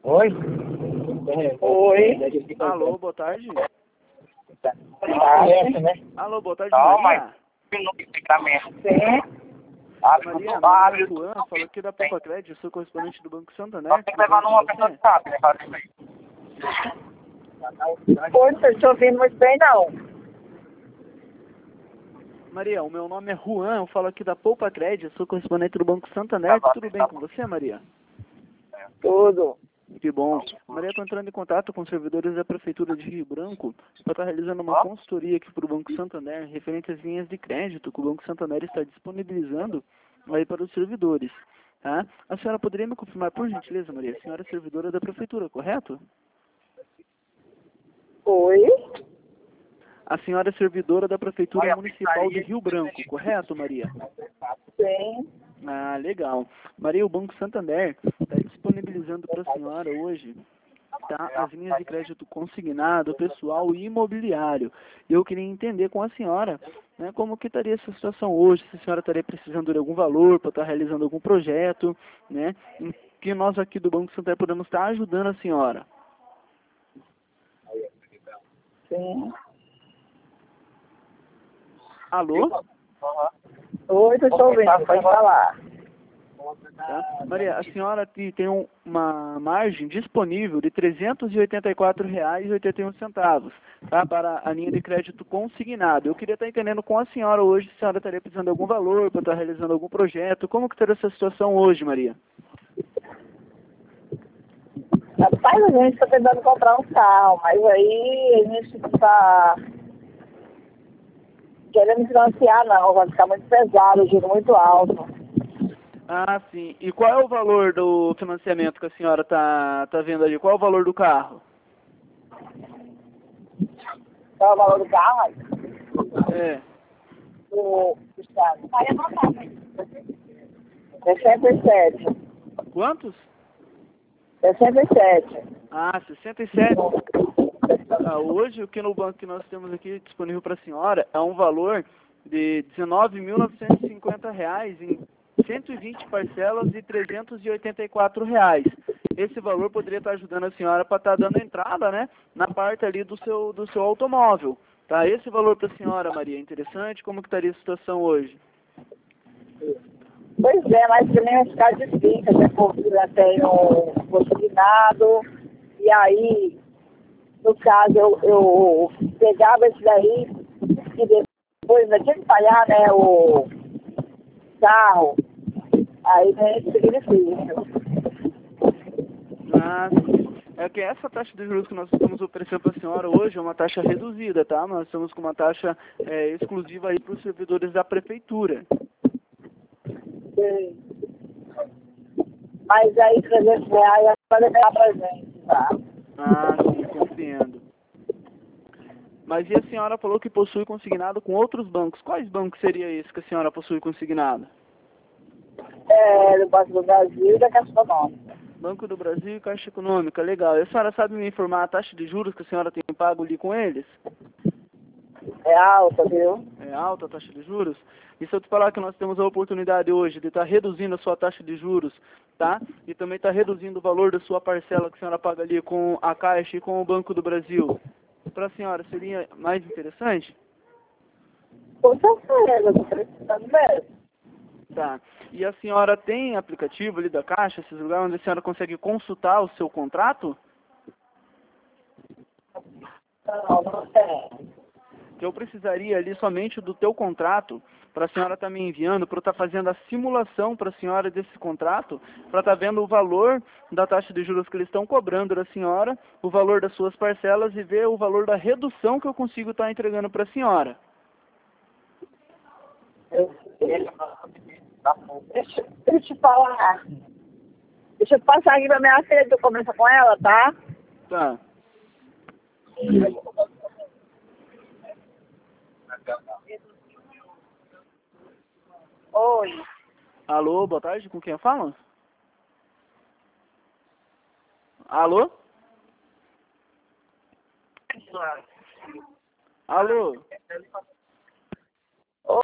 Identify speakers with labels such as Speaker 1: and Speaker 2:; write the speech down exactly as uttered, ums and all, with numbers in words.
Speaker 1: Oi? Oi?
Speaker 2: Alô, boa tarde.
Speaker 1: Ah, essa, né?
Speaker 2: Alô, boa tarde,
Speaker 1: Não,
Speaker 2: Maria.
Speaker 1: Sim.
Speaker 2: Maria, meu nome é Juan, falo aqui da Poupa Crédito, sou correspondente do Banco Santander.
Speaker 1: Tem que levar
Speaker 2: Tudo
Speaker 1: numa
Speaker 2: bem com
Speaker 1: pessoa
Speaker 2: você?
Speaker 1: que sabe, né? Fazer isso aí. Oi, não estou te ouvindo muito bem, não.
Speaker 2: Maria, o meu nome é Juan, eu falo aqui da Poupa Crédito, sou correspondente do Banco Santander. Tudo bem com você, Maria?
Speaker 1: Tudo.
Speaker 2: Que bom. Maria, estou entrando em contato com os servidores da Prefeitura de Rio Branco para estar realizando uma consultoria aqui para o Banco Santander referente às linhas de crédito que o Banco Santander está disponibilizando aí para os servidores. Tá? A senhora poderia me confirmar, por gentileza, Maria? A senhora é servidora da Prefeitura, correto?
Speaker 1: Oi?
Speaker 2: A senhora é servidora da Prefeitura Municipal de Rio Branco, correto, Maria?
Speaker 1: Sim.
Speaker 2: Ah, legal. Maria, o Banco Santander está disponibilizando para a senhora hoje, tá, as linhas de crédito consignado, pessoal e imobiliário. E eu queria entender com a senhora, né, como que estaria essa situação hoje, se a senhora estaria precisando de algum valor para estar realizando algum projeto, né, em que nós aqui do Banco Santander podemos estar ajudando a senhora.
Speaker 1: Sim.
Speaker 2: Alô?
Speaker 1: Oi, estou te ouvindo, pode falar.
Speaker 2: Tá? Maria, a senhora te- tem um- uma margem disponível de trezentos e oitenta e quatro reais e oitenta e um centavos, tá? Para a linha de crédito consignado. Eu queria estar entendendo com a senhora hoje se a senhora estaria precisando de algum valor para estar realizando algum projeto. Como que estaria essa situação hoje, Maria?
Speaker 1: Rapaz, a gente está tentando comprar um carro, mas aí a gente não está querendo financiar, não. Vai ficar muito pesado, o juro muito alto.
Speaker 2: Ah, sim. E qual é o valor do financiamento que a senhora está tá vendo ali? Qual é o valor do carro?
Speaker 1: Qual é o valor do carro?
Speaker 2: É.
Speaker 1: Do do estado? sessenta e sete.
Speaker 2: Quantos?
Speaker 1: sessenta e sete.
Speaker 2: Ah, sessenta e sete. Ah, hoje o que no banco que nós temos aqui disponível para a senhora é um valor de dezenove mil novecentos e cinquenta reais em cento e vinte parcelas de trezentos e oitenta e quatro reais. Esse valor poderia estar ajudando a senhora para estar dando entrada, né, na parte ali do seu do seu automóvel. Tá? Esse valor para a senhora, Maria, é interessante? Como que estaria a situação hoje?
Speaker 1: Pois é, mas também vai ficar difícil, né? Porque já tem um consignado, e aí, no caso, eu, eu pegava esse daí e depois ainda tinha que pagar, né, o carro. Aí vem esse benefício.
Speaker 2: Ah, sim. É que essa taxa de juros que nós estamos oferecendo para a senhora hoje é uma taxa reduzida, tá? Nós estamos com uma taxa é, exclusiva aí para os servidores da prefeitura.
Speaker 1: Sim. Mas aí trezentos reais vai levar pra gente, tá?
Speaker 2: Ah, sim, compreendo. Mas e a senhora falou que possui consignado com outros bancos. Quais bancos seria esse que a senhora possui consignado?
Speaker 1: É, do Banco do Brasil e da Caixa Econômica.
Speaker 2: Banco do Brasil e Caixa Econômica, legal. E a senhora sabe me informar a taxa de juros que a senhora tem pago ali com eles?
Speaker 1: É alta, viu?
Speaker 2: É alta a taxa de juros? E se eu te falar que nós temos a oportunidade hoje de estar reduzindo a sua taxa de juros, tá? E também estar reduzindo o valor da sua parcela que a senhora paga ali com a Caixa e com o Banco do Brasil, para a senhora seria mais interessante?
Speaker 1: Com certeza, tô precisando mesmo.
Speaker 2: Tá. E a senhora tem aplicativo ali da Caixa, esses lugares onde a senhora consegue consultar o seu contrato?
Speaker 1: Não, não tem.
Speaker 2: Que eu precisaria ali somente do teu contrato para a senhora estar me enviando, para eu estar fazendo a simulação para a senhora desse contrato, para estar vendo o valor da taxa de juros que eles estão cobrando da senhora, o valor das suas parcelas e ver o valor da redução que eu consigo estar entregando para a senhora.
Speaker 1: Eu, deixa, deixa eu te falar. Deixa eu passar aqui pra minha filha, tu conversa com ela, tá?
Speaker 2: Tá.
Speaker 1: Oi.
Speaker 2: Alô, boa tarde, com quem eu falo? Alô? Alô?